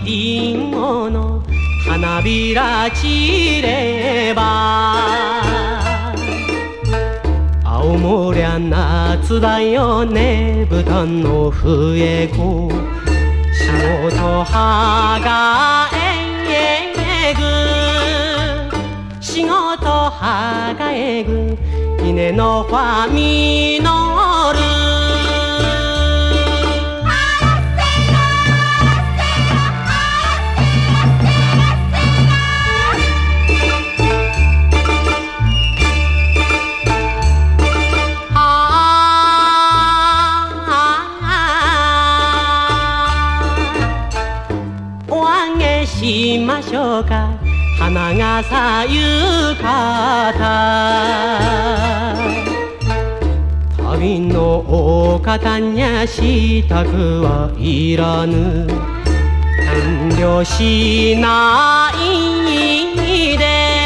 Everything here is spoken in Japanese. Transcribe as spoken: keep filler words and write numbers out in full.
リンゴの花びら散れば青森は夏だよねぶたの笛子仕事葉がえぐ仕事葉がえぐ稲のファミノルしましょうか花が咲ゆかた旅のお方にゃしたくはいらぬ遠慮しないで